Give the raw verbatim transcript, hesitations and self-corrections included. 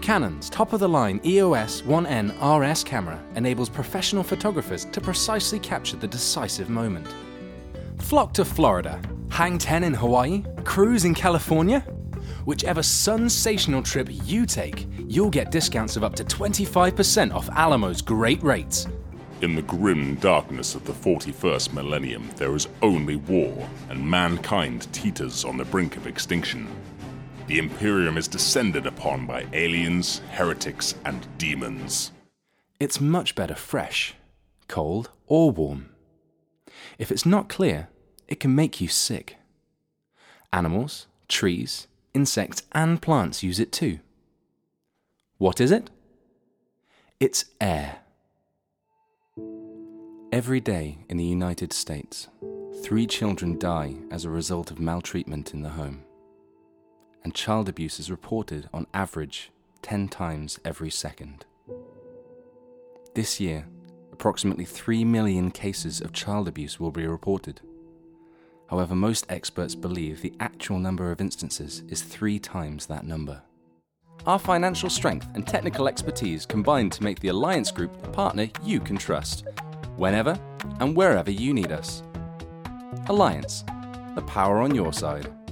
Canon's top-of-the-line E O S one N R S camera enables professional photographers to precisely capture the decisive moment. Flock to Florida, hang ten in Hawaii, cruise in California. Whichever sensational trip you take, you'll get discounts of up to twenty-five percent off Alamo's great rates. In the grim darkness of the forty-first millennium, there is only war, and mankind teeters on the brink of extinction. The Imperium is descended upon by aliens, heretics, and demons. It's much better fresh, cold, or warm. If it's not clear, it can make you sick. Animals, trees, insects, and plants use it too. What is it? It's air. Every day in the United States, three children die as a result of maltreatment in the home. And child abuse is reported on average ten times every second. This year, approximately three million cases of child abuse will be reported. However, most experts believe the actual number of instances is three times that number. Our financial strength and technical expertise combine to make the Alliance Group the partner you can trust, whenever and wherever you need us. Alliance, the power on your side.